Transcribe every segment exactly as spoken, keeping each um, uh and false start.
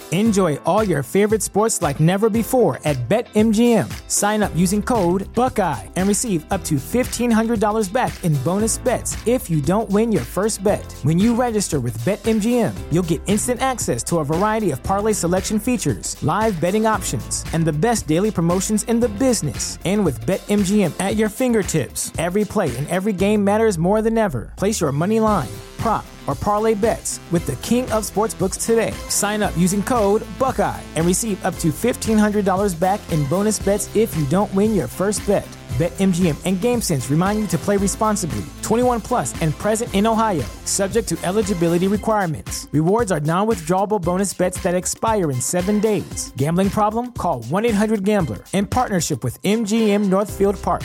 Enjoy all your favorite sports like never before at BetMGM. Sign up using code Buckeye and receive up to fifteen hundred dollars back in bonus bets if you don't win your first bet. When you register with BetMGM, you'll get instant access to a variety of parlay selection features, live betting options, and the best daily promotions in the business. And with BetMGM at your fingertips, every play and every game matters more than ever. Place your money line, prop, or parlay bets with the king of sportsbooks today. Sign up using code Buckeye and receive up to fifteen hundred dollars back in bonus bets if you don't win your first bet. BetMGM and GameSense remind you to play responsibly. twenty-one plus and present in Ohio, subject to eligibility requirements. Rewards are non-withdrawable bonus bets that expire in seven days. Gambling problem? Call one eight hundred gambler in partnership with M G M Northfield Park.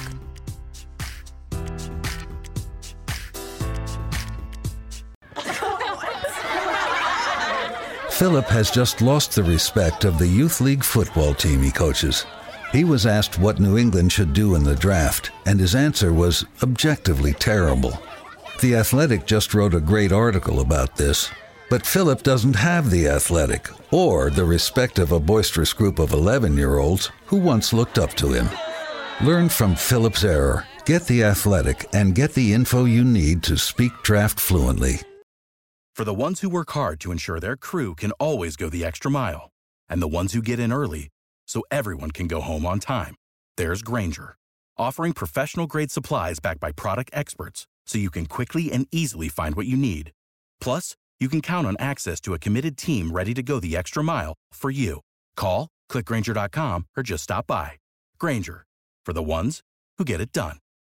Philip has just lost the respect of the youth league football team he coaches. He was asked what New England should do in the draft, and his answer was objectively terrible. The Athletic just wrote a great article about this, but Philip doesn't have the Athletic or the respect of a boisterous group of eleven-year-olds who once looked up to him. Learn from Philip's error, get the Athletic, and get the info you need to speak draft fluently. For the ones who work hard to ensure their crew can always go the extra mile, and the ones who get in early so everyone can go home on time, there's Grainger, offering professional-grade supplies backed by product experts so you can quickly and easily find what you need. Plus, you can count on access to a committed team ready to go the extra mile for you. Call, click Grainger dot com, or just stop by. Grainger, for the ones who get it done.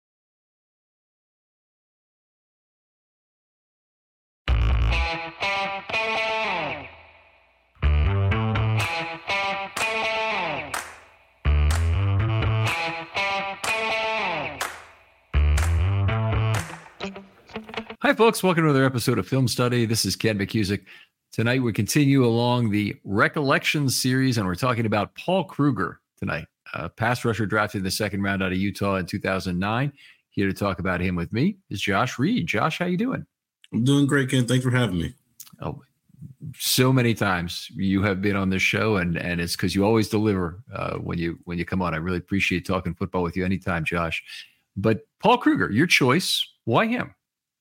Hi, folks. Welcome to another episode of Film Study. This is Ken McCusick. Tonight, we continue along the Recollections series, and we're talking about Paul Kruger tonight, a pass rusher drafted in the second round out of Utah in two thousand nine. Here to talk about him with me is Josh Reed. Josh, how you doing? I'm doing great, Ken. Thanks for having me. Oh, so many times you have been on this show, and and it's because you always deliver uh, when you when you come on. I really appreciate talking football with you anytime, Josh. But Paul Kruger, your choice. Why him?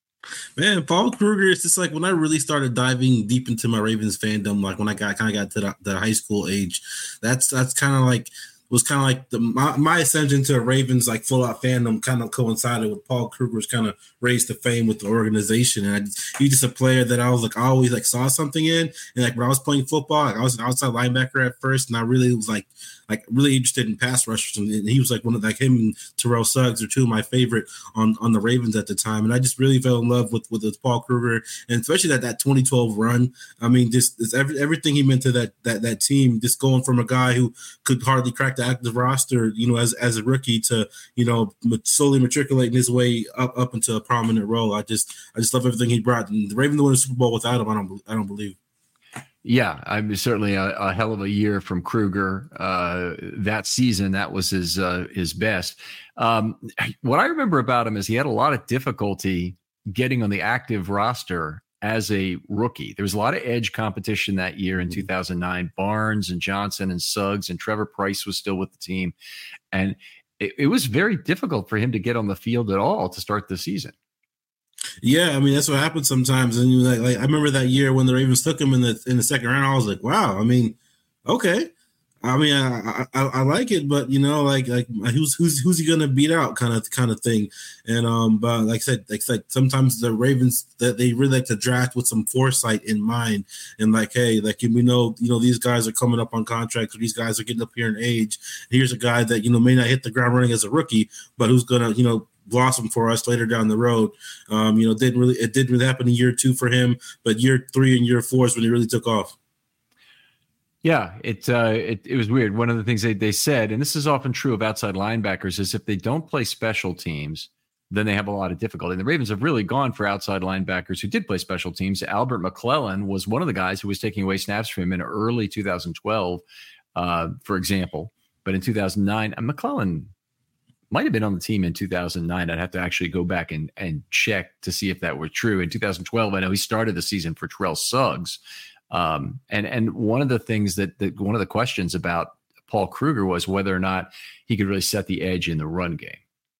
Man, Paul Kruger is just like when I really started diving deep into my Ravens fandom, like when I got kind of got to the, the high school age. That's that's kind of like was kind of like the my, my ascension to a Ravens like full out fandom kind of coincided with Paul Kruger's kind of raised to fame with the organization. And I just, he's just a player that I was like I always like saw something in. And like when I was playing football, like, I was an outside linebacker at first, and I really was like like really interested in pass rushers. And he was like one of like him and Terrell Suggs are two of my favorite on, on the Ravens at the time. And I just really fell in love with with this Paul Kruger, and especially that that twenty twelve run. I mean, just, just every, everything he meant to that that that team. Just going from a guy who could hardly crack the active roster, you know, as as a rookie to, you know, slowly matriculating his way up up into a prominent role. I just I just love everything he brought. And the Ravens won the Super Bowl without him. I don't I don't believe. Yeah, I mean, certainly a, a hell of a year from Kruger uh, that season. That was his uh, his best. Um, what I remember about him is he had a lot of difficulty getting on the active roster as a rookie. There was a lot of edge competition that year in two thousand nine. Barnes and Johnson and Suggs and Trevor Price was still with the team. And it, it was very difficult for him to get on the field at all to start the season. Yeah, I mean, that's what happens sometimes. And you like, like I remember that year when the Ravens took him in the in the second round, I was like, wow, I mean, okay. I mean, I, I I like it, but you know, like like who's who's who's he gonna beat out, kind of kind of thing. And um, but like I said, like, like sometimes the Ravens that they really like to draft with some foresight in mind, and like, hey, like we know, you know, these guys are coming up on contracts, or these guys are getting up here in age. Here's a guy that you know may not hit the ground running as a rookie, but who's gonna you know blossom for us later down the road. Um, you know, didn't really it didn't really happen in year two for him, but year three and year four is when he really took off. Yeah, it, uh, it it was weird. One of the things they, they said, and this is often true of outside linebackers, is if they don't play special teams, then they have a lot of difficulty. And the Ravens have really gone for outside linebackers who did play special teams. Albert McClellan was one of the guys who was taking away snaps from him in early two thousand twelve, uh, for example. But in two thousand nine, and McClellan might have been on the team in two thousand nine. I'd have to actually go back and, and check to see if that were true. In two thousand twelve, I know he started the season for Terrell Suggs. Um, and and one of the things that, that one of the questions about Paul Kruger was whether or not he could really set the edge in the run game.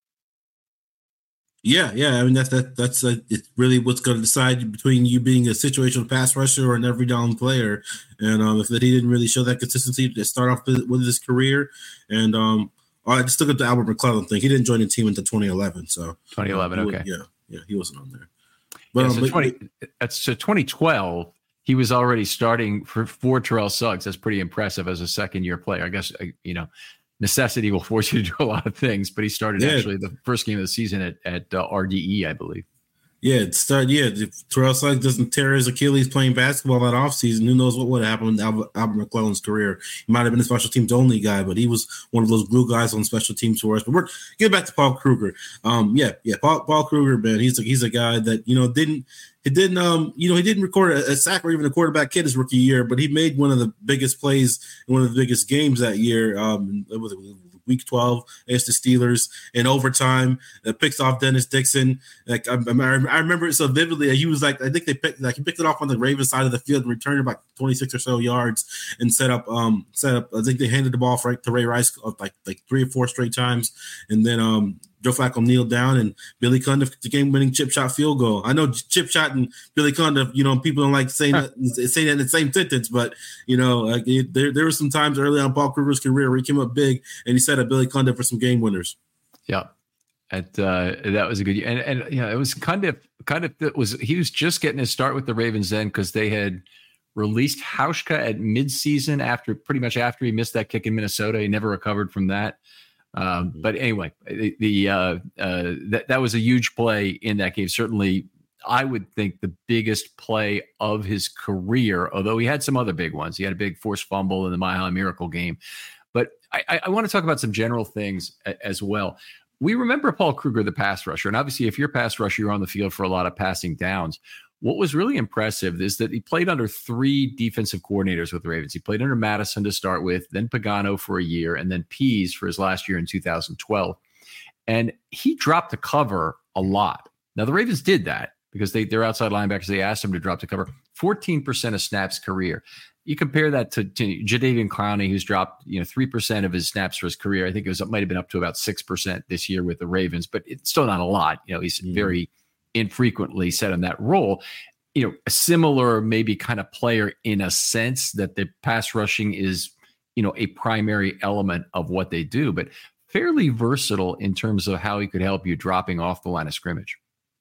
Yeah, yeah. I mean, that's that. That's uh, it's really what's going to decide between you being a situational pass rusher or an every down player. And um, if that he didn't really show that consistency to start off with, with his career, and um, I just look at the Albert McClellan thing. He didn't join the team until twenty eleven. So twenty eleven, uh, okay, yeah, yeah, he wasn't on there. But, yeah, um, so but, twenty. That's so twenty twelve. He was already starting for for Terrell Suggs. That's pretty impressive as a second year player. I guess you know. Necessity will force you to do a lot of things, but he started yeah. actually the first game of the season at, at uh, R D E, I believe. Yeah, it started. Yeah, if Terrell Suggs doesn't tear his Achilles playing basketball that offseason, who knows what would have happened with Albert, Albert McClellan's career. He might have been a special teams only guy, but he was one of those glue guys on special teams for us. But we're get back to Paul Kruger. Um, yeah, yeah, Paul, Paul Kruger, man, he's a, he's a guy that you know didn't. He didn't, um, you know, he didn't record a, a sack or even a quarterback hit his rookie year, but he made one of the biggest plays in one of the biggest games that year. Um, it was week twelve against the Steelers in overtime. Uh, picks off Dennis Dixon. Like I, I remember it so vividly. He was like, I think they picked, like he picked it off on the Ravens side of the field and returned about twenty-six or so yards and set up, um, set up. I think they handed the ball for, to Ray Rice like like three or four straight times, and then um. Joe Flacco kneeled down and Billy Cundiff the game-winning chip shot field goal. I know chip shot and Billy Cundiff, you know, people don't like saying that, saying that in the same sentence, but you know, like it, there there were some times early on Paul Kruger's career where he came up big and he set up Billy Cundiff for some game winners. Yeah, at uh, that was a good year, and and you know, it was Cundiff. Cundiff that was he was just getting his start with the Ravens then because they had released Hauschka at midseason after pretty much after he missed that kick in Minnesota. He never recovered from that. Um, but anyway, the, the uh, uh, that that was a huge play in that game. Certainly, I would think the biggest play of his career. Although he had some other big ones, he had a big forced fumble in the Mile High Miracle game. But I, I want to talk about some general things a, as well. We remember Paul Kruger, the pass rusher, and obviously, if you're a pass rusher, you're on the field for a lot of passing downs. What was really impressive is that he played under three defensive coordinators with the Ravens. He played under Madison to start with, then Pagano for a year, and then Pease for his last year in two thousand twelve. And he dropped the cover a lot. Now, the Ravens did that because they, they're outside linebackers. They asked him to drop the cover fourteen percent of snaps career. You compare that to, to Jadeveon Clowney, who's dropped you know three percent of his snaps for his career. I think it was it might have been up to about six percent this year with the Ravens, but it's still not a lot. You know, he's mm-hmm. very infrequently set in that role. You know, a similar maybe kind of player in a sense that the pass rushing is, you know, a primary element of what they do, but fairly versatile in terms of how he could help you dropping off the line of scrimmage.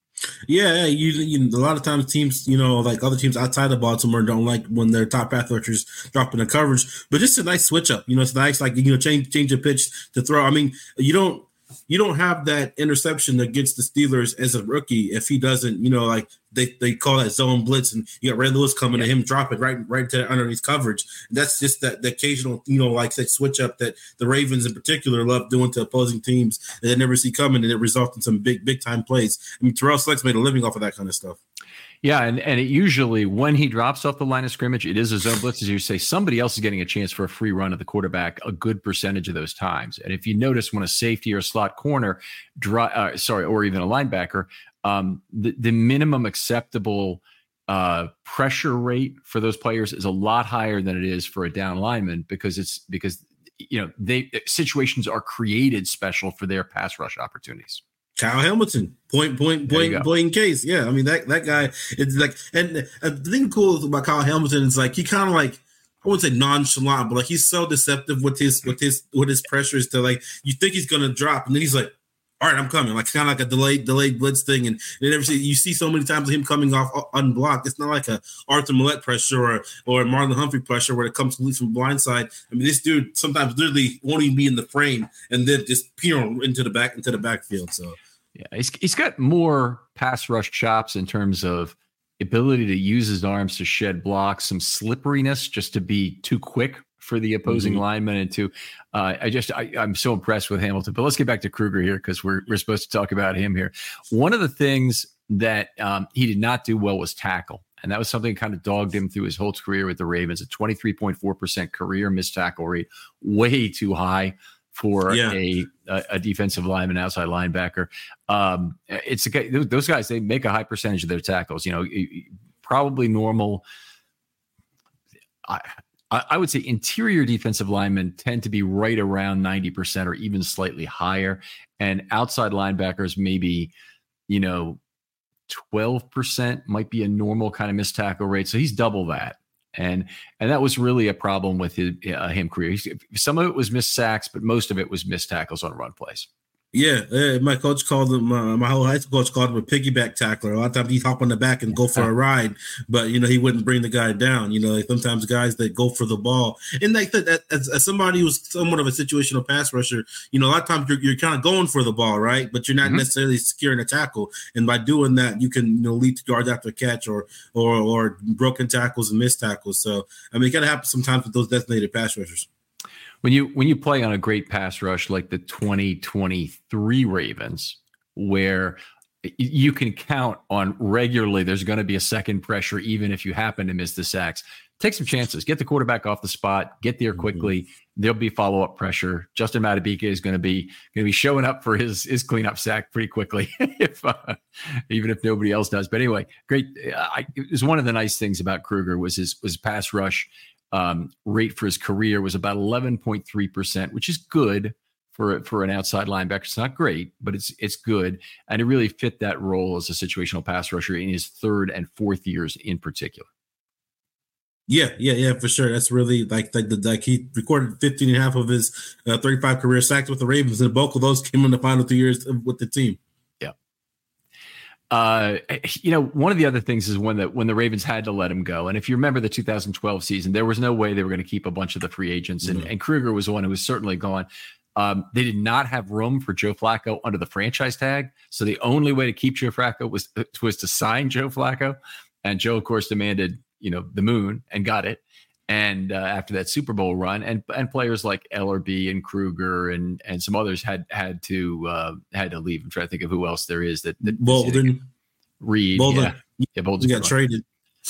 Yeah, usually you know, a lot of times teams, you know, like other teams outside of Baltimore don't like when their top pass rushers drop in the coverage, but just a nice switch up. You know, it's nice, like, you know, change change a pitch to throw. I mean, you don't you don't have that interception against the Steelers as a rookie if he doesn't, you know, like they, they call that zone blitz and you got Ray Lewis coming yeah. to him, drop it right right to underneath coverage. That's just that the occasional, you know, like that switch up that the Ravens in particular love doing to opposing teams that they never see coming, and it results in some big, big time plays. I mean, Terrell Suggs made a living off of that kind of stuff. Yeah, and, and it usually when he drops off the line of scrimmage, it is a zone blitz. As you say, somebody else is getting a chance for a free run at the quarterback a good percentage of those times. And if you notice when a safety or a slot corner, dry, uh, sorry, or even a linebacker, um, the, the minimum acceptable uh, pressure rate for those players is a lot higher than it is for a down lineman because it's because you know they situations are created special for their pass rush opportunities. Kyle Hamilton, point, point, point, point in case. Yeah, I mean, that that guy, it's like, and uh, the thing cool about Kyle Hamilton is like, he kind of like, I wouldn't say nonchalant, but like he's so deceptive with his, with his, with his pressures to like, you think he's going to drop. And then he's like, all right, I'm coming. Like kind of like a delayed, delayed blitz thing. And you never see, you see so many times him coming off unblocked. It's not like a Arthur Millette pressure or, or Marlon Humphrey pressure where it comes completely from blindside. I mean, this dude sometimes literally won't even be in the frame and then just peer into the back, into the backfield. So, yeah, he's, he's got more pass rush chops in terms of ability to use his arms to shed blocks, some slipperiness just to be too quick for the opposing mm-hmm. lineman. And to, uh, I just, I, I'm so impressed with Hamilton, but let's get back to Kruger here because we're, we're supposed to talk about him here. One of the things that um, he did not do well was tackle. And that was something that kind of dogged him through his whole career with the Ravens, a twenty-three point four percent career missed tackle rate, way too high for yeah. a, a a defensive lineman, outside linebacker. Um, it's a, those guys, they make a high percentage of their tackles, you know, probably normal I, I would say interior defensive linemen tend to be right around ninety percent or even slightly higher. And outside linebackers, maybe, you know, twelve percent might be a normal kind of missed tackle rate. So he's double that. And and that was really a problem with his, uh, him career. He's, some of it was missed sacks, but most of it was missed tackles on run plays. Yeah, uh, my coach called him, uh, my whole high school coach called him a piggyback tackler. A lot of times he'd hop on the back and go for a ride, but, you know, he wouldn't bring the guy down. You know, like sometimes guys that go for the ball. And like that, as, as somebody who's somewhat of a situational pass rusher, you know, a lot of times you're, you're kind of going for the ball, right? But you're not mm-hmm. necessarily securing a tackle. And by doing that, you can, you know, lead to yards after catch or, or, or broken tackles and missed tackles. So, I mean, it kind of happens sometimes with those designated pass rushers. When you when you play on a great pass rush like the twenty twenty-three Ravens, where you can count on regularly there's going to be a second pressure, even if you happen to miss the sacks, take some chances. Get the quarterback off the spot. Get there quickly. Mm-hmm. There'll be follow-up pressure. Justin Madubuike is going to be going to be showing up for his his cleanup sack pretty quickly, if uh, even if nobody else does. But anyway, great. I, it was one of the nice things about Kruger was his was pass rush. Um, rate for his career was about eleven point three percent, which is good for for an outside linebacker. It's not great, but it's it's good, and it really fit that role as a situational pass rusher in his third and fourth years in particular. Yeah, yeah, yeah, for sure. That's really like like, the, like he recorded fifteen and a half of his uh, thirty-five career sacks with the Ravens, and the bulk of those came in the final two years with the team. Uh, you know, one of the other things is when the when the Ravens had to let him go, and if you remember the two thousand twelve season, there was no way they were going to keep a bunch of the free agents, and, mm-hmm. and Kruger was one who was certainly gone. Um, they did not have room for Joe Flacco under the franchise tag, so the only way to keep Joe Flacco was was to sign Joe Flacco, and Joe, of course, demanded you know the moon and got it. And uh, after that Super Bowl run, and and players like Ellerbe and Kruger and and some others had had to uh, had to leave. I'm trying to think of who else there is that, that Bolden, Reed, Bolden, yeah, yeah Bolden got traded.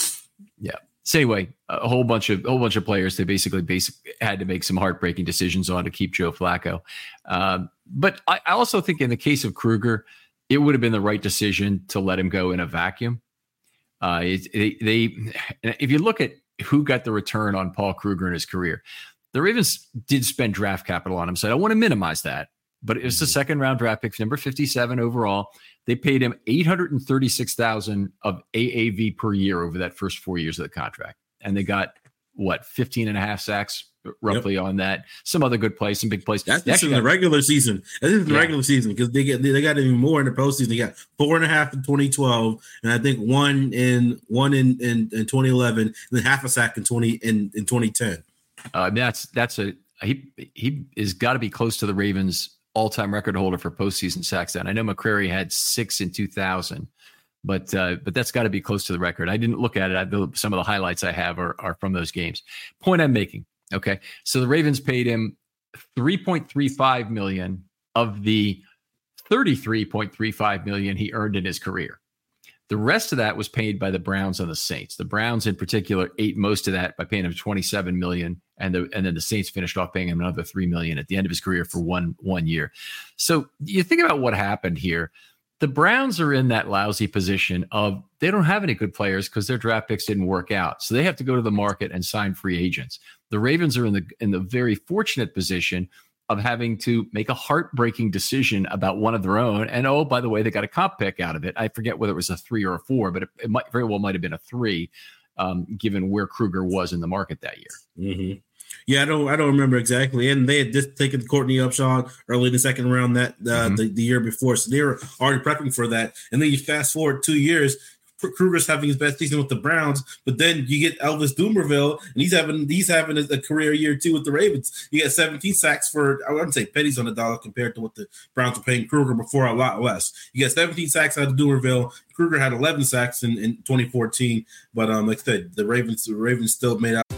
Yeah. So anyway, a whole bunch of a whole bunch of players they basically basic had to make some heartbreaking decisions on to keep Joe Flacco. Um, but I, I also think in the case of Kruger, it would have been the right decision to let him go in a vacuum. Uh, it, they, they if you look at who got the return on Paul Kruger in his career, the Ravens did spend draft capital on him. So I don't want to minimize that, but it was the second round draft pick, number fifty-seven overall. They paid him eight hundred thirty-six thousand dollars of A A V per year over that first four years of the contract. And they got what, fifteen and a half sacks roughly yep. on that. Some other good plays, some big plays. That's just in the regular season. That's in the yeah. regular season because they get they got even more in the postseason. They got four and a half in twenty twelve, and I think one in one in in, in twenty eleven, and then half a sack in twenty in, in twenty ten. Uh, that's that's a he he is got to be close to the Ravens all-time record holder for postseason sacks. And I know McCrary had six in two thousand. But uh, but that's got to be close to the record. I didn't look at it. I, some of the highlights I have are, are from those games. Point I'm making. Okay, so the Ravens paid him three point three five million dollars of the thirty-three point three five million dollars he earned in his career. The rest of that was paid by the Browns and the Saints. The Browns in particular ate most of that by paying him twenty-seven million dollars, and the and then the Saints finished off paying him another three million dollars at the end of his career for one one year. So you think about what happened here. The Browns are in that lousy position of they don't have any good players because their draft picks didn't work out. So they have to go to the market and sign free agents. The Ravens are in the in the very fortunate position of having to make a heartbreaking decision about one of their own. And oh, by the way, they got a comp pick out of it. I forget whether it was a three or a four, but it, it might very well might have been a three, um, given where Kruger was in the market that year. Mm-hmm. Yeah, I don't, I don't remember exactly. And they had just taken Courtney Upshaw early in the second round that uh, mm-hmm. the, the year before, so they were already prepping for that. And then you fast forward two years, Kruger's having his best season with the Browns, but then you get Elvis Dumervil, and he's having he's having a, a career year too with the Ravens. You got seventeen sacks for I wouldn't say pennies on the dollar compared to what the Browns were paying Kruger before, a lot less. You got seventeen sacks out of Dumervil. Kruger had eleven sacks in, in twenty fourteen, but um, like I said, the Ravens the Ravens still made out.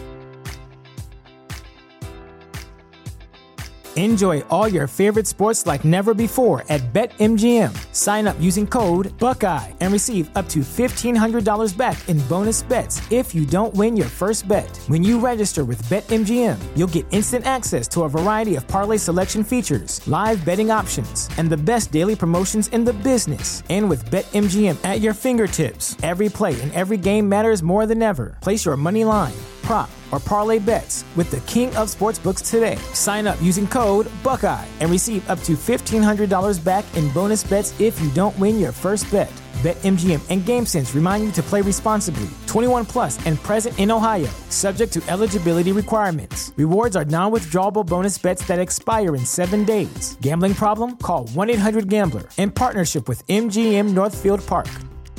Enjoy all your favorite sports like never before at BetMGM. Sign up using code Buckeye and receive up to fifteen hundred dollars back in bonus bets if you don't win your first bet. When you register with BetMGM, you'll get instant access to a variety of parlay selection features, live betting options, and the best daily promotions in the business. And with BetMGM at your fingertips, every play and every game matters more than ever. Place your money line, prop, or parlay bets with the king of sportsbooks today. Sign up using code Buckeye and receive up to fifteen hundred dollars back in bonus bets if you don't win your first bet. BetMGM and GameSense remind you to play responsibly. twenty-one plus and present in Ohio, subject to eligibility requirements. Rewards are non-withdrawable bonus bets that expire in seven days. Gambling problem? Call one eight hundred gambler in partnership with M G M Northfield Park.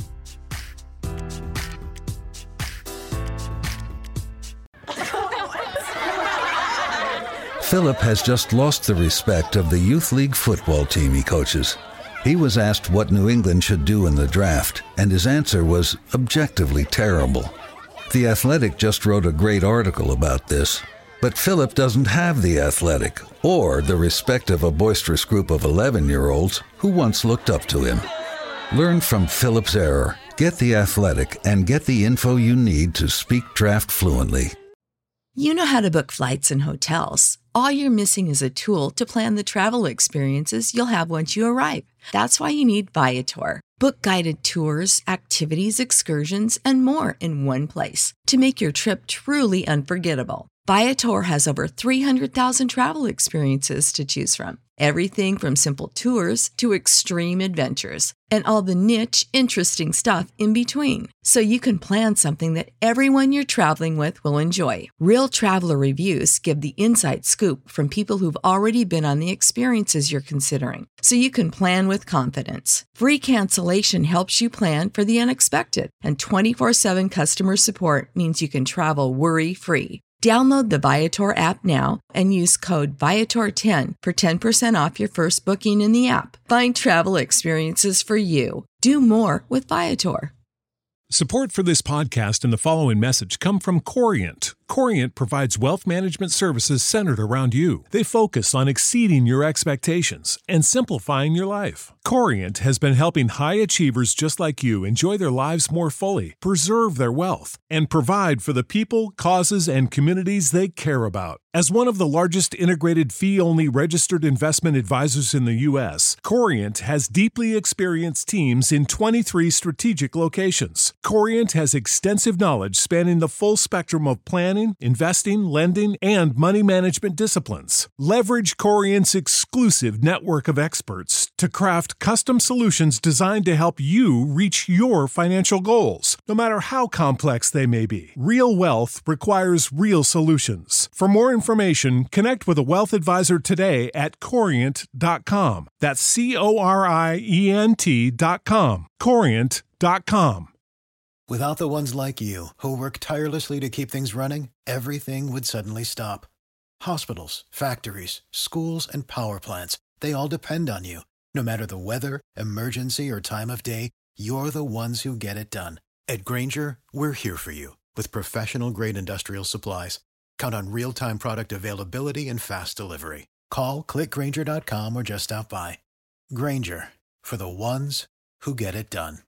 Philip has just lost the respect of the youth league football team he coaches. He was asked what New England should do in the draft, and his answer was objectively terrible. The Athletic just wrote a great article about this, but Philip doesn't have the Athletic or the respect of a boisterous group of eleven-year-olds who once looked up to him. Learn from Philip's error, get the Athletic, and get the info you need to speak draft fluently. You know how to book flights and hotels. All you're missing is a tool to plan the travel experiences you'll have once you arrive. That's why you need Viator. Book guided tours, activities, excursions, and more in one place to make your trip truly unforgettable. Viator has over three hundred thousand travel experiences to choose from. Everything from simple tours to extreme adventures and all the niche, interesting stuff in between. So you can plan something that everyone you're traveling with will enjoy. Real traveler reviews give the inside scoop from people who've already been on the experiences you're considering. So you can plan with confidence. Free cancellation helps you plan for the unexpected. And twenty-four seven customer support means you can travel worry-free. Download the Viator app now and use code Viator ten for ten percent off your first booking in the app. Find travel experiences for you. Do more with Viator. Support for this podcast and the following message come from Corient. Corient provides wealth management services centered around you. They focus on exceeding your expectations and simplifying your life. Corient has been helping high achievers just like you enjoy their lives more fully, preserve their wealth, and provide for the people, causes, and communities they care about. As one of the largest integrated fee-only registered investment advisors in the U S, Corient has deeply experienced teams in twenty-three strategic locations. Corient has extensive knowledge spanning the full spectrum of planning, investing, lending, and money management disciplines. Leverage Corient's exclusive network of experts to craft custom solutions designed to help you reach your financial goals, no matter how complex they may be. Real wealth requires real solutions. For more information, connect with a wealth advisor today at corient dot com. That's C O R I E N T dot com. corient dot com. Without the ones like you, who work tirelessly to keep things running, everything would suddenly stop. Hospitals, factories, schools, and power plants, they all depend on you. No matter the weather, emergency, or time of day, you're the ones who get it done. At Grainger, we're here for you with professional-grade industrial supplies. Count on real-time product availability and fast delivery. Call, click Grainger dot com, or just stop by. Grainger, for the ones who get it done.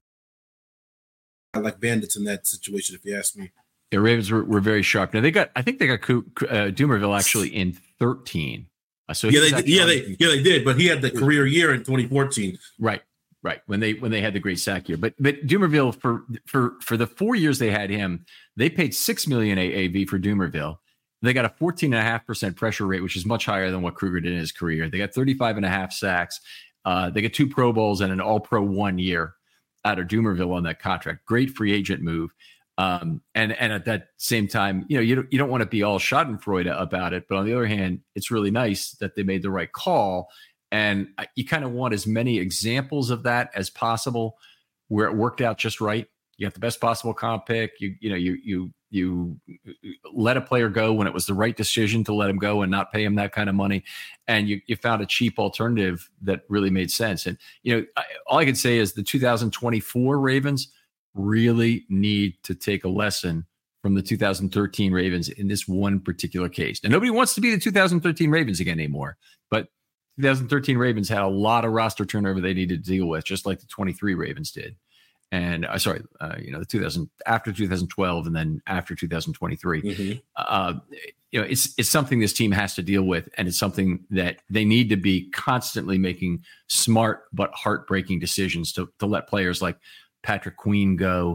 I like Bandits in that situation, if you ask me. The Ravens were, were very sharp. Now they got, I think they got uh, Dumervil actually in thirteen. Uh, so yeah, they did, yeah, they yeah they did, but he had the career year in twenty fourteen. Right, right. When they when they had the great sack year, but but Dumervil for for for the four years they had him, they paid six million A A V for Dumervil. They got a fourteen and a half percent pressure rate, which is much higher than what Kruger did in his career. They got thirty-five and a half sacks. Uh, they get two Pro Bowls and an All Pro one year out of Dumervil on that contract. Great free agent move. Um, and, and at that same time, you know, you don't, you don't want to be all schadenfreude about it, but on the other hand, it's really nice that they made the right call. And you kind of want as many examples of that as possible where it worked out just right. You got the best possible comp pick. You, you know, you, you, you let a player go when it was the right decision to let him go and not pay him that kind of money. And you, you found a cheap alternative that really made sense. And, you know, I, all I can say is the two thousand twenty-four Ravens really need to take a lesson from the two thousand thirteen Ravens in this one particular case. And nobody wants to be the two thousand thirteen Ravens again anymore, but two thousand thirteen Ravens had a lot of roster turnover they needed to deal with, just like the twenty-three Ravens did. And uh, sorry, uh, you know, the two thousand after two thousand twelve and then after two thousand twenty-three, mm-hmm. uh, you know, it's it's something this team has to deal with, and it's something that they need to be constantly making smart but heartbreaking decisions to to let players like Patrick Queen go,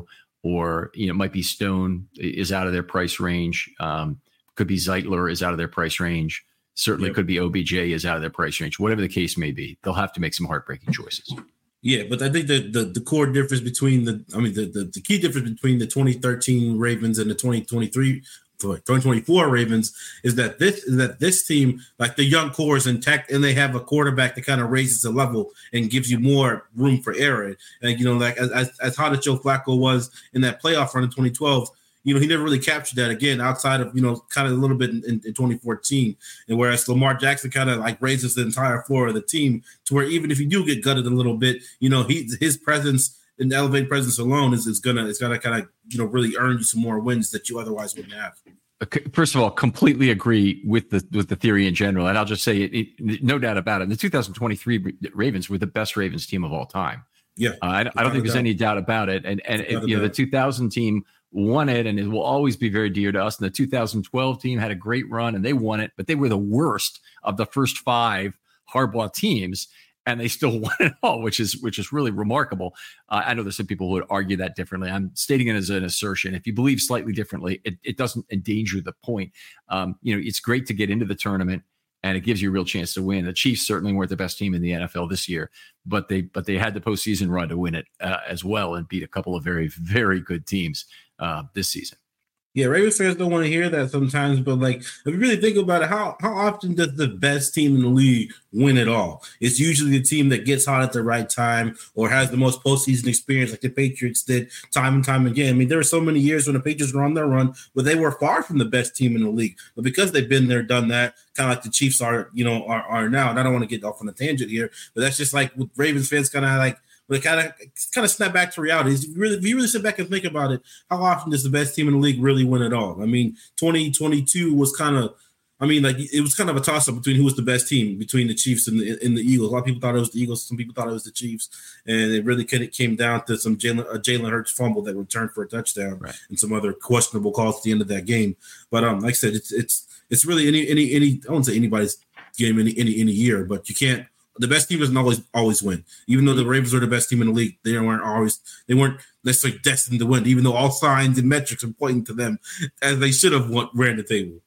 or, you know, it might be Stone is out of their price range. Um, could be Zeitler is out of their price range. Certainly yep. could be O B J is out of their price range. Whatever the case may be, they'll have to make some heartbreaking choices. Yeah, but I think the, the the core difference between the, I mean, the, the, the key difference between the twenty thirteen Ravens and the twenty twenty-three, twenty twenty-four Ravens is that this is that this team, like the young core is intact, and they have a quarterback that kind of raises the level and gives you more room for error. And, you know, like as, as, as hot as Joe Flacco was in that playoff run in twenty twelve, you know, he never really captured that again outside of, you know, kind of a little bit in, in, in twenty fourteen. And whereas Lamar Jackson kind of like raises the entire floor of the team to where even if you do get gutted a little bit, you know, he his presence and elevated presence alone is, is gonna is gonna kind of, you know, really earn you some more wins that you otherwise wouldn't have. First of all, completely agree with the with the theory in general, and I'll just say it, it no doubt about it. The two thousand twenty-three Ravens were the best Ravens team of all time. Yeah, uh, I, I don't think there's doubt. any doubt about it. And and it, you know, the two thousand team won it, and it will always be very dear to us. And the two thousand twelve team had a great run, and they won it, but they were the worst of the first five Harbaugh teams, and they still won it all, which is which is really remarkable. Uh, I know there's some people who would argue that differently. I'm stating it as an assertion. If you believe slightly differently, it, it doesn't endanger the point. Um, you know, it's great to get into the tournament, and it gives you a real chance to win. The Chiefs certainly weren't the best team in the N F L this year, but they but they had the postseason run to win it uh, as well and beat a couple of very, very good teams uh, this season. Yeah, Ravens fans don't want to hear that sometimes, but like if you really think about it, how how often does the best team in the league win it all? It's usually the team that gets hot at the right time or has the most postseason experience, like the Patriots did time and time again. I mean, there were so many years when the Patriots were on their run, but they were far from the best team in the league. But because they've been there, done that, kind of like the Chiefs are, you know, are, are now. And I don't want to get off on a tangent here, but that's just like with Ravens fans kind of like. But kind of kind of snap back to reality. If you, really, if you really sit back and think about it, how often does the best team in the league really win it all? I mean, twenty twenty-two was kind of, I mean, like it was kind of a toss-up between who was the best team between the Chiefs and the, and the Eagles. A lot of people thought it was the Eagles. Some people thought it was the Chiefs. And it really kind of came down to some Jalen, a Jalen Hurts fumble that returned for a touchdown right. and some other questionable calls at the end of that game. But um, like I said, it's it's it's really any any any I won't say anybody's game any any any year, but you can't. The best team doesn't always always win. Even though the Ravens were the best team in the league, they weren't always they weren't necessarily destined to win. Even though all signs and metrics are pointing to them as they should have won, ran the table.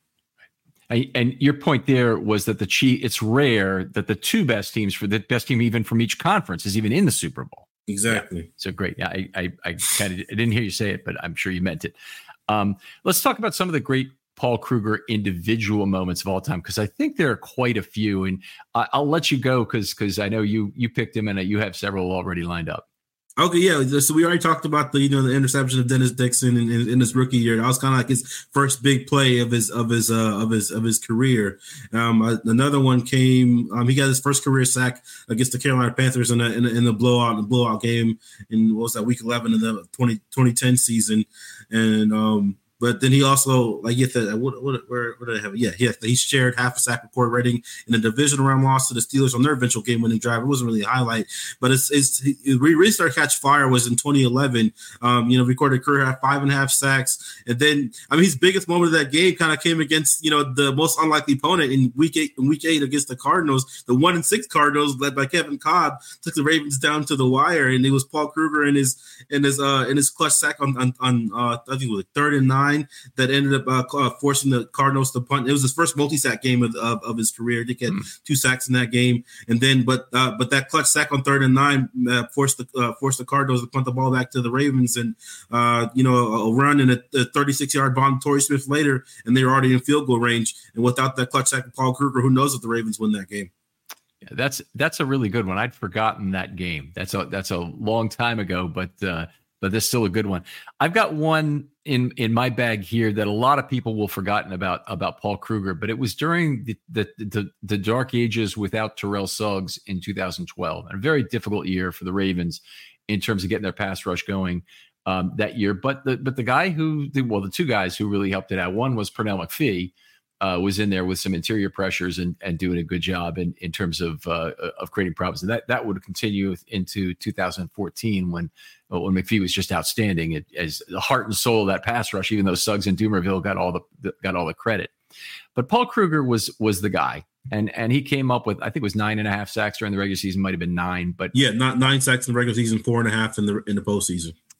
And your point there was that the Chiefs, it's rare that the two best teams for the best team even from each conference is even in the Super Bowl. Exactly. Yeah, so great. Yeah, I I, I kind of I didn't hear you say it, but I'm sure you meant it. Um, let's talk about some of the great Paul Kruger individual moments of all time, because I think there are quite a few, and I, I'll let you go because because I know you you picked him and you have several already lined up. Okay, yeah. So we already talked about the you know the interception of Dennis Dixon in, in, in his rookie year. That was kind of like his first big play of his of his uh, of his of his career. Um, another one came. Um, he got his first career sack against the Carolina Panthers in a, in, a, in the blowout the blowout game in what was that week eleven of the twenty ten season, and um. But then he also, like, get the what, what, where, where did I have it? Yeah, yeah, he shared half a sack with Corey Redding in a divisional round loss to the Steelers on their eventual game-winning drive. It wasn't really a highlight, but it's it's it really started catch fire was in twenty eleven. Um, you know, recorded a career high five and a half sacks, and then I mean, his biggest moment of that game kind of came against you know the most unlikely opponent in week eight. In week eight against the Cardinals, the one and six Cardinals led by Kevin Cobb took the Ravens down to the wire, and it was Paul Kruger in his in his uh in his clutch sack on on, on uh, I think it was like third and nine. That ended up uh, forcing the Cardinals to punt. It was his first multi-sack game of, of, of his career. He had mm. two sacks in that game, and then but uh, but that clutch sack on third and nine uh, forced the uh, forced the Cardinals to punt the ball back to the Ravens, and uh, you know a, a run and a, a thirty-six yard bomb to Torrey Smith later, and they were already in field goal range. And without that clutch sack of Paul Kruger, who knows if the Ravens win that game? Yeah, that's that's a really good one. I'd forgotten that game. That's a that's a long time ago, but. Uh, But that's still a good one. I've got one in, in my bag here that a lot of people will have forgotten about about Paul Kruger, but it was during the the, the, the dark ages without Terrell Suggs in two thousand twelve, and a very difficult year for the Ravens in terms of getting their pass rush going um, that year. But the but the guy who well the two guys who really helped it out, one was Pernell McPhee. Uh, was in there with some interior pressures and, and doing a good job in, in terms of uh, of creating problems. And that that would continue into two thousand fourteen when when McPhee was just outstanding it, as the heart and soul of that pass rush, even though Suggs and Dumerville got all the got all the credit. But Paul Kruger was was the guy. And and he came up with, I think it was nine and a half sacks during the regular season, might have been nine. But yeah, not nine sacks in the regular season, four and a half in the in the postseason. Yeah.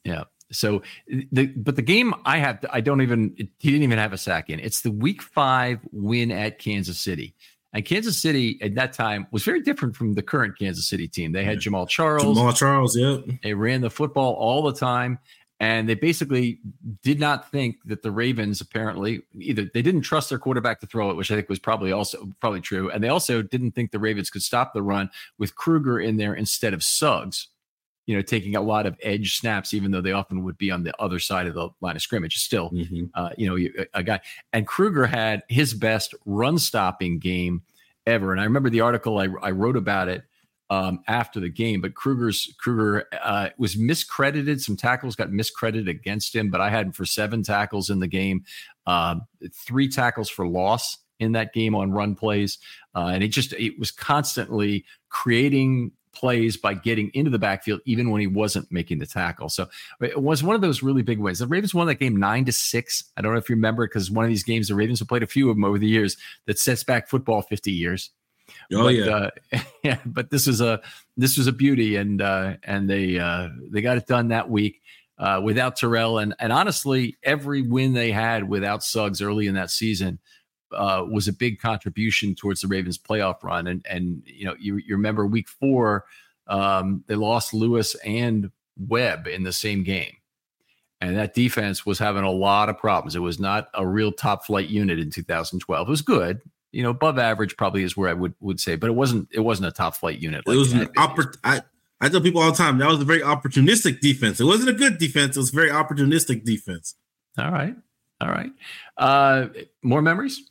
So the but the game I have, I don't even, he didn't even have a sack in. It's the week five win at Kansas City. And Kansas City at that time was very different from the current Kansas City team. They had Jamal Charles. Jamal Charles, yeah. They ran the football all the time. And they basically did not think that the Ravens apparently either they didn't trust their quarterback to throw it, which I think was probably also probably true. And they also didn't think the Ravens could stop the run with Kruger in there instead of Suggs, you know, taking a lot of edge snaps, even though they often would be on the other side of the line of scrimmage. Still, mm-hmm. uh, you know, a, a guy. And Kruger had his best run stopping game ever. And I remember the article I, I wrote about it um, after the game. But Kruger's Kruger uh, was miscredited. Some tackles got miscredited against him, but I had him for seven tackles in the game, um, three tackles for loss in that game on run plays, uh, and it just it was constantly creating plays by getting into the backfield, even when he wasn't making the tackle. So it was one of those really big wins. The Ravens won that game nine to six. I don't know if you remember, because one of these games, the Ravens have played a few of them over the years that sets back football fifty years. Oh but, yeah. Uh, yeah. But this was a, this was a beauty. And, uh, and they, uh, they got it done that week uh, without Terrell. And, and honestly, every win they had without Suggs early in that season Uh, was a big contribution towards the Ravens playoff run. And, and you know, you, you remember week four, um, they lost Lewis and Webb in the same game. And that defense was having a lot of problems. It was not a real top flight unit in two thousand twelve. It was good. You know, above average probably is where I would, would say, but it wasn't, it wasn't a top flight unit. Like it was an oppor- I, I tell people all the time, that was a very opportunistic defense. It wasn't a good defense. It was a very opportunistic defense. All right. All right. Uh, more memories?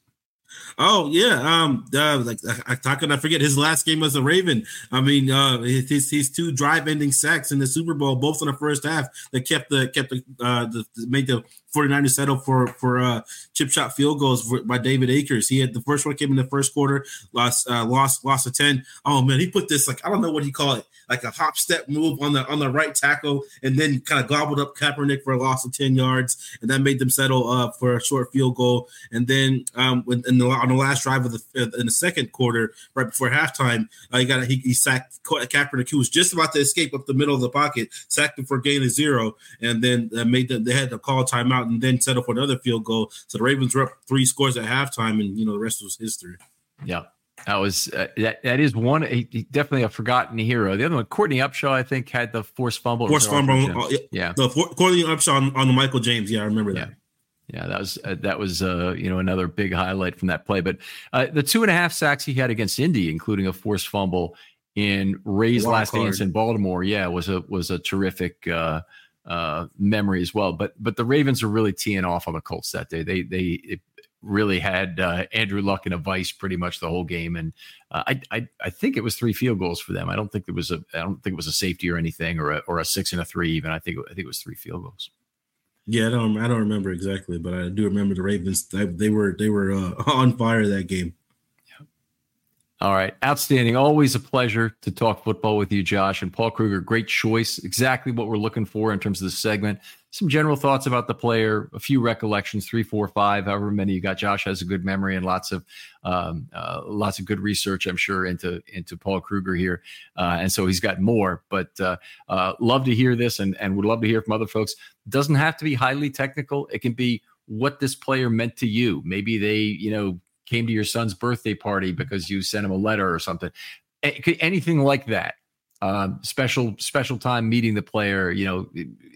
Oh yeah, um, uh, like I, I, how could I forget his last game as a Raven? I mean, uh, his his two drive-ending sacks in the Super Bowl, both in the first half, that kept the kept the uh the, made the 49ers settle for for uh chip shot field goals for, by David Akers. He had the first one came in the first quarter, lost uh, lost lost a ten. Oh man, he put this like I don't know what he called it, like a hop step move on the on the right tackle, and then kind of gobbled up Kaepernick for a loss of ten yards, and that made them settle uh for a short field goal. And then um when in the on the last drive of the in the second quarter, right before halftime, uh, he got he, he sacked Kaepernick, who was just about to escape up the middle of the pocket, sacked him for a gain of zero, and then uh, made them they had to call timeout and then settle for another field goal. So the Ravens were up three scores at halftime, and you know the rest was history. Yeah. That was uh, that. That is one. He, he definitely a forgotten hero. The other one, Courtney Upshaw, I think, had the forced fumble. Forced fumble. Uh, yeah, the for, Courtney Upshaw on, on the Michael James. Yeah, I remember that. Yeah. Yeah, that was uh, that was uh, you know another big highlight from that play. But uh, the two and a half sacks he had against Indy, including a forced fumble in Ray's Wild last dance in Baltimore, yeah, was a was a terrific uh, uh, memory as well. But but the Ravens are really teeing off on the Colts that day. They they it really had uh, Andrew Luck in a vice pretty much the whole game, and uh, I, I I think it was three field goals for them. I don't think it was a I don't think it was a safety or anything, or a or a six and a three even. I think I think it was three field goals. Yeah, I don't I don't remember exactly, but I do remember the Ravens. They, they were they were uh, on fire that game. Yeah. All right, outstanding. Always a pleasure to talk football with you, Josh. And Paul Kruger, great choice. Exactly what we're looking for in terms of this segment. Some general thoughts about the player, a few recollections, three, four, five, however many you got. Josh has a good memory and lots of um, uh, lots of good research, I'm sure, into into Paul Kruger here, uh, and so he's got more. But uh, uh, love to hear this, and and would love to hear from other folks. Doesn't have to be highly technical. It can be what this player meant to you. Maybe they, you know, came to your son's birthday party because you sent him a letter or something. Anything like that. Um, special special time meeting the player. You know.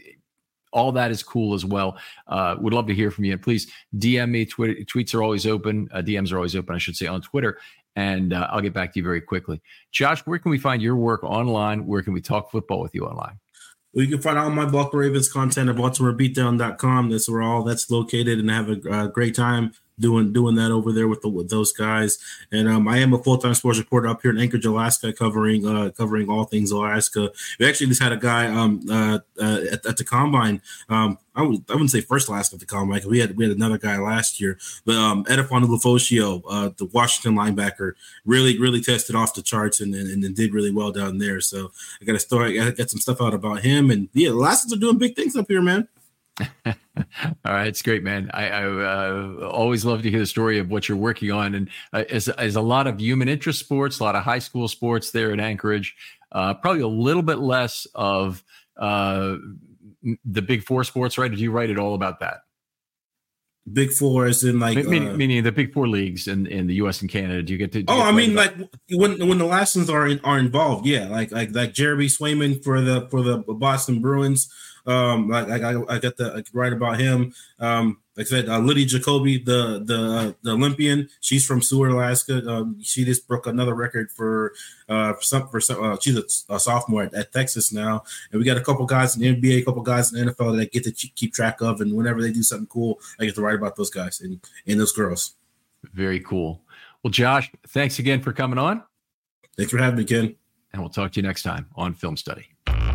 All that is cool as well. Uh, would love to hear from you. And please D M me. Twitter, tweets are always open. Uh, D Ms are always open, I should say, on Twitter. And uh, I'll get back to you very quickly. Josh, where can we find your work online? Where can we talk football with you online? Well, you can find all my Baltimore Ravens content at baltimore beatdown dot com. That's where all that's located, and I have a uh, great time doing doing that over there with, the, with those guys. And um, I am a full-time sports reporter up here in Anchorage, Alaska, covering uh, covering all things Alaska. We actually just had a guy um, uh, uh, at, at the Combine. Um, I, would, I wouldn't say first last at the Combine, because we had we had another guy last year. But um, Edifon Uglofoshio, uh, the Washington linebacker, really, really tested off the charts and, and, and did really well down there. So I got a story, I got some stuff out about him. And yeah, the Alaskans are doing big things up here, man. All right, it's great, man. I, I uh, always love to hear the story of what you're working on, and uh, as as a lot of human interest sports, a lot of high school sports there in Anchorage. Uh, probably a little bit less of uh, the Big Four sports, right? Did you write it all about that? Big Four is in like meaning, uh, meaning the Big Four leagues in, in the U S and Canada. Do you get to? Oh, get I to mean, about- like when when the last ones are in, are involved, yeah, like like like Jeremy Swayman for the for the Boston Bruins. Um, like, like I I got the I write about him. Um, like I said, uh, Lydia Jacoby, the the uh, the Olympian, she's from Seward, Alaska. Um, she just broke another record for uh for some for some. Uh, she's a, a sophomore at, at Texas now, and we got a couple guys in the N B A, a couple guys in the N F L that I get to keep track of, and whenever they do something cool, I get to write about those guys and and those girls. Very cool. Well, Josh, thanks again for coming on. Thanks for having me, Ken. And we'll talk to you next time on Film Study.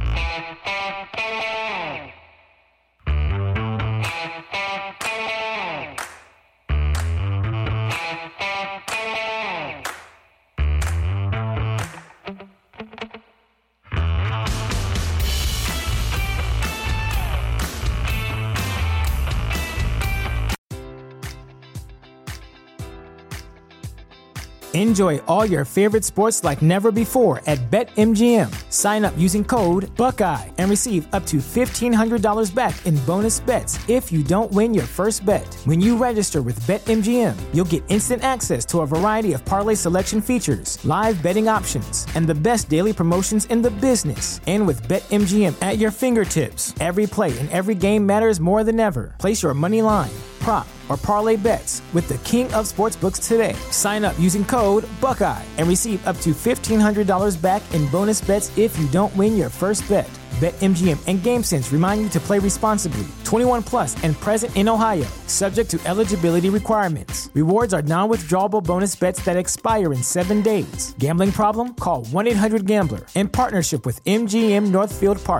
Enjoy all your favorite sports like never before at BetMGM. Sign up using code Buckeye and receive up to fifteen hundred dollars back in bonus bets if you don't win your first bet. When you register with BetMGM, you'll get instant access to a variety of parlay selection features, live betting options, and the best daily promotions in the business. And with BetMGM at your fingertips, every play and every game matters more than ever. Place your money line, prop, or parlay bets with the king of sportsbooks today. Sign up using code Buckeye and receive up to fifteen hundred dollars back in bonus bets if you don't win your first bet. BetMGM and GameSense remind you to play responsibly. twenty-one plus and present in Ohio, subject to eligibility requirements. Rewards are non-withdrawable bonus bets that expire in seven days. Gambling problem? Call one eight hundred gambler in partnership with M G M Northfield Park.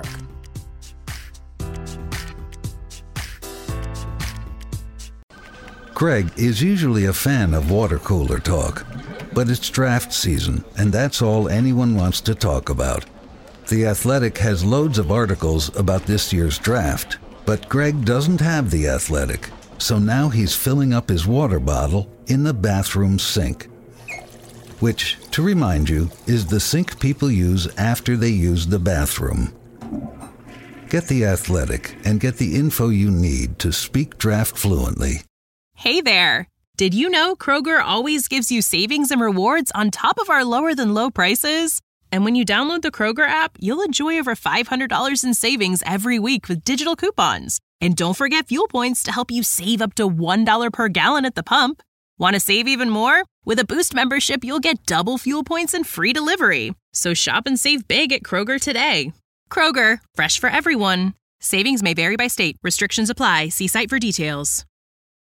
Greg is usually a fan of water cooler talk, but it's draft season, and that's all anyone wants to talk about. The Athletic has loads of articles about this year's draft, but Greg doesn't have The Athletic, so now he's filling up his water bottle in the bathroom sink, which, to remind you, is the sink people use after they use the bathroom. Get The Athletic and get the info you need to speak draft fluently. Hey there! Did you know Kroger always gives you savings and rewards on top of our lower-than-low prices? And when you download the Kroger app, you'll enjoy over five hundred dollars in savings every week with digital coupons. And don't forget fuel points to help you save up to one dollar per gallon at the pump. Want to save even more? With a Boost membership, you'll get double fuel points and free delivery. So shop and save big at Kroger today. Kroger, fresh for everyone. Savings may vary by state. Restrictions apply. See site for details.